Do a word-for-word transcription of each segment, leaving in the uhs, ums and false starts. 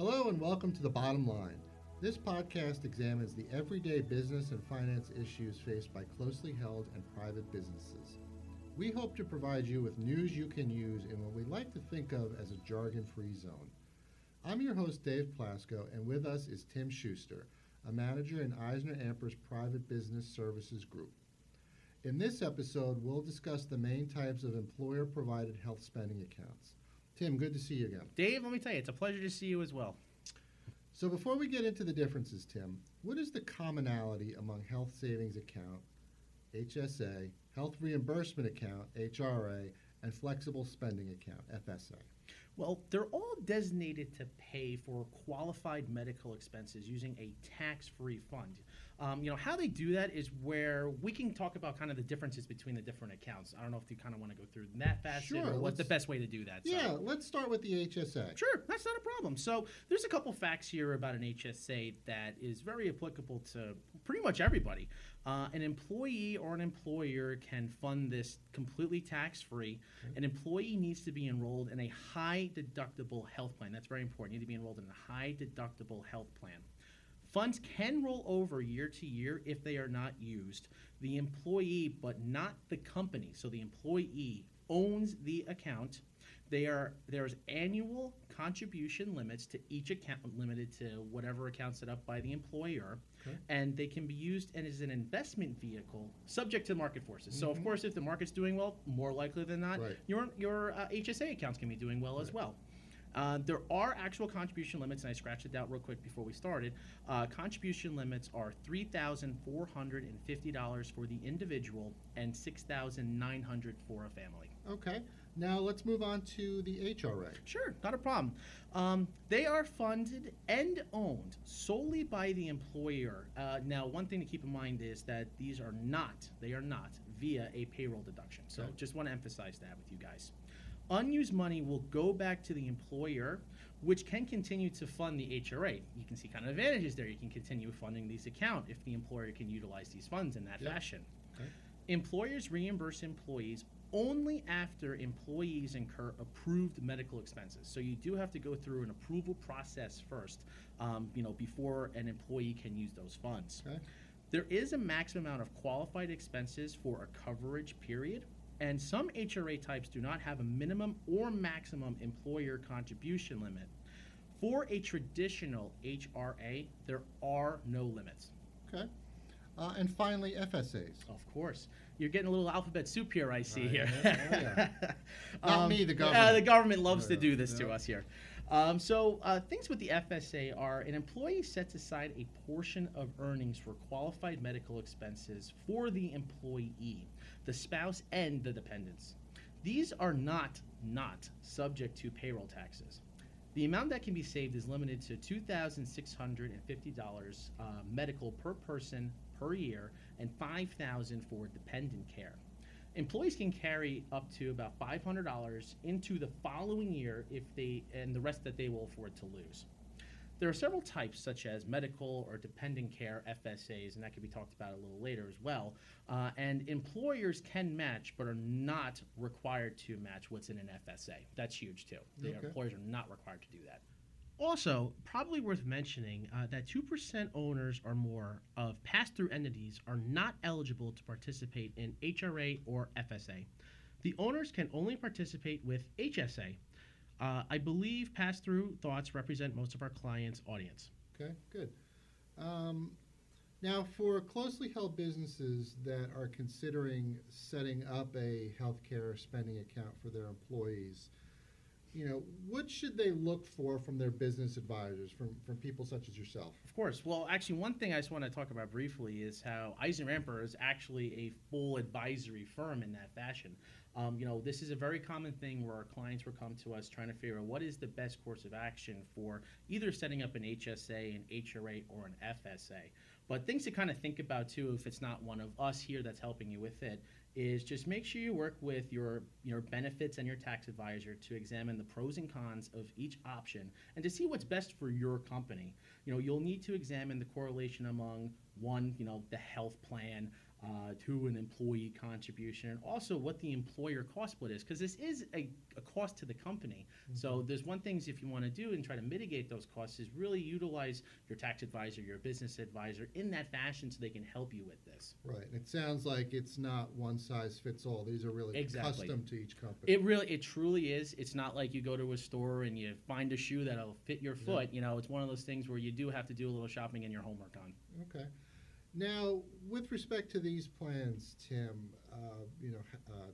Hello and welcome to The Bottom Line. This podcast examines the everyday business and finance issues faced by closely held and private businesses. We hope to provide you with news you can use in what we like to think of as a jargon-free zone. I'm your host, Dave Plasko, and with us is Tim Schuster, a manager in EisnerAmper's Private Business Services Group. In this episode, we'll discuss the main types of employer-provided health spending accounts. Tim, good to see you again. Dave, let me tell you, it's a pleasure to see you as well. So before we get into the differences, Tim, what is the commonality among health savings account, H S A, health reimbursement account, H R A, and flexible spending account, F S A? Well, they're all designated to pay for qualified medical expenses using a tax-free fund. Um, you know, how they do that is where we can talk about kind of the differences between the different accounts. I don't know if you kind of want to go through that facet Sure, or what's let's- the best way to do that. Yeah, So- let's start with the H S A. Sure, that's not a problem. So there's a couple facts here about an H S A that is very applicable to pretty much everybody. Uh, an employee or an employer can fund this completely tax-free. Okay. An employee needs to be enrolled in a high-deductible health plan. That's very important. You need to be enrolled in a high-deductible health plan. Funds can roll over year to year if they are not used. The employee, but not the company, so the employee owns the account. They are there's annual contribution limits to each account, limited to whatever account set up by the employer, Okay. and they can be used as an investment vehicle subject to market forces. So, of Mhm. course, if the market's doing well, more likely than not, Right. your your uh, H S A accounts can be doing well as Right. well. Uh, there are actual contribution limits, and I scratched it out real quick before we started. Uh, contribution limits are three thousand four hundred fifty dollars for the individual and six thousand nine hundred dollars for a family. Okay. Now let's move on to the H R A. Sure, not a problem. Um, they are funded and owned solely by the employer. Uh, now, one thing to keep in mind is that these are not, they are not via a payroll deduction. So Okay. just want to emphasize that with you guys. Unused money will go back to the employer, which can continue to fund the H R A. You can see kind of advantages there. You can continue funding these accounts if the employer can utilize these funds in that Yep. fashion. Okay. Employers reimburse employees only after employees incur approved medical expenses. So you do have to go through an approval process first, um, you know, before an employee can use those funds. Okay. There is a maximum amount of qualified expenses for a coverage period, and some H R A types do not have a minimum or maximum employer contribution limit. For a traditional H R A, there are no limits. Okay. Uh, and finally, F S As. Of course. You're getting a little alphabet soup here, I see Right, here. yeah, oh, yeah. Not me, the Uh, government. the government loves Oh, to yeah, do this to yeah. us here. Um, so uh, things with the F S A are an employee sets aside a portion of earnings for qualified medical expenses for the employee, the spouse, and the dependents. These are not, not subject to payroll taxes. The amount that can be saved is limited to two thousand six hundred fifty dollars uh, medical per person per year and five thousand dollars for dependent care. Employees can carry up to about five hundred dollars into the following year if they and the rest that they will afford to lose. There are several types, such as medical or dependent care F S As, and that can be talked about a little later as well. Uh, and employers can match, but are not required to match what's in an F S A. That's huge too. The Okay. employers are not required to do that. Also, probably worth mentioning uh, that two percent owners or more of pass-through entities are not eligible to participate in H R A or F S A. The owners can only participate with H S A. Uh, I believe pass-through thoughts represent most of our clients' audience. Okay, good. Um, now, for closely held businesses that are considering setting up a healthcare spending account for their employees, you know, what should they look for from their business advisors, from, from people such as yourself? Of course. Well, actually, one thing I just want to talk about briefly is how EisnerAmper is actually a full advisory firm in that fashion. Um, you know, this is a very common thing where our clients will come to us trying to figure out what is the best course of action for either setting up an H S A, an H R A, or an F S A. But things to kind of think about, too, if it's not one of us here that's helping you with it, is just make sure you work with your, your benefits and your tax advisor to examine the pros and cons of each option and to see what's best for your company. You know, you'll need to examine the correlation among, one, you know, the health plan, uh, to an employee contribution, and also what the employer cost split is, because this is a, a cost to the company. Mm-hmm. So there's one things if you want to do and try to mitigate those costs is really utilize your tax advisor, your business advisor in that fashion so they can help you with this. Right. It sounds like it's not one size fits all. These are really exactly. custom to each company. It really, it truly is. It's not like you go to a store and you find a shoe that'll fit your foot. Yeah. You know, it's one of those things where you do have to do a little shopping and your homework on. Okay. Now, with respect to these plans, Tim, uh, you know, uh,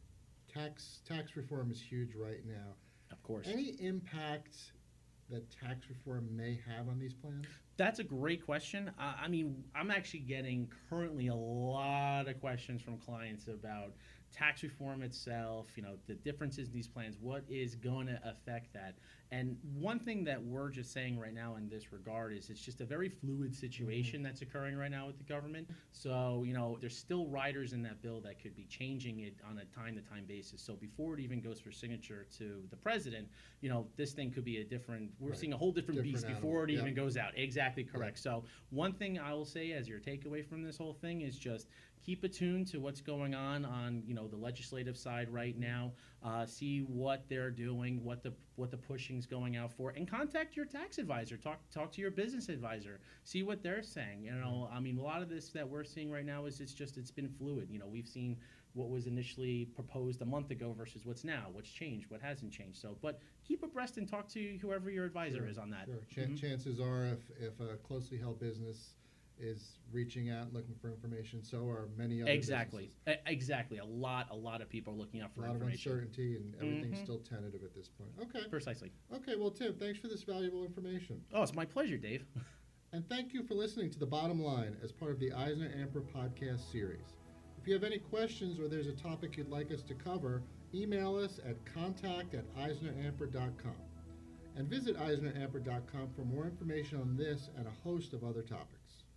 tax tax reform is huge right now. Of course. Any impact that tax reform may have on these plans? That's a great question. Uh, I mean, I'm actually getting currently a lot of questions from clients about tax reform itself, you know, the differences in these plans, what is going to affect that. And one thing that we're just saying right now in this regard is it's just a very fluid situation mm-hmm. that's occurring right now with the government. So, you know, there's still riders in that bill that could be changing it on a time-to-time basis. So before it even goes for signature to the president, you know, this thing could be a different, we're right. seeing a whole different, different beast animal. Before it yep. even goes out. Exactly correct. Yep. So one thing I will say as your takeaway from this whole thing is just keep attuned to what's going on on, you know, the legislative side right now. Uh, see what they're doing, what the what the pushing's going out for, and contact your tax advisor. Talk talk to your business advisor. See what they're saying. You know, I mean, a lot of this that we're seeing right now is it's just it's been fluid. You know, we've seen what was initially proposed a month ago versus what's now, what's changed, what hasn't changed. So, but keep abreast and talk to whoever your advisor sure, is on that. Sure. Ch- mm-hmm. Chances are, if if a closely held business is reaching out looking for information, so are many other exactly businesses. A- exactly a lot a lot of people are looking out for a lot information. Of uncertainty and everything's mm-hmm. still tentative at this point. Okay, precisely. Okay, well, Tim, thanks for this valuable information. Oh, it's my pleasure, Dave. And thank you for listening to The Bottom Line as part of the EisnerAmper podcast series. If you have any questions or there's a topic you'd like us to cover, email us at contact at eisner amper dot com. And visit eisner amper dot com for more information on this and a host of other topics.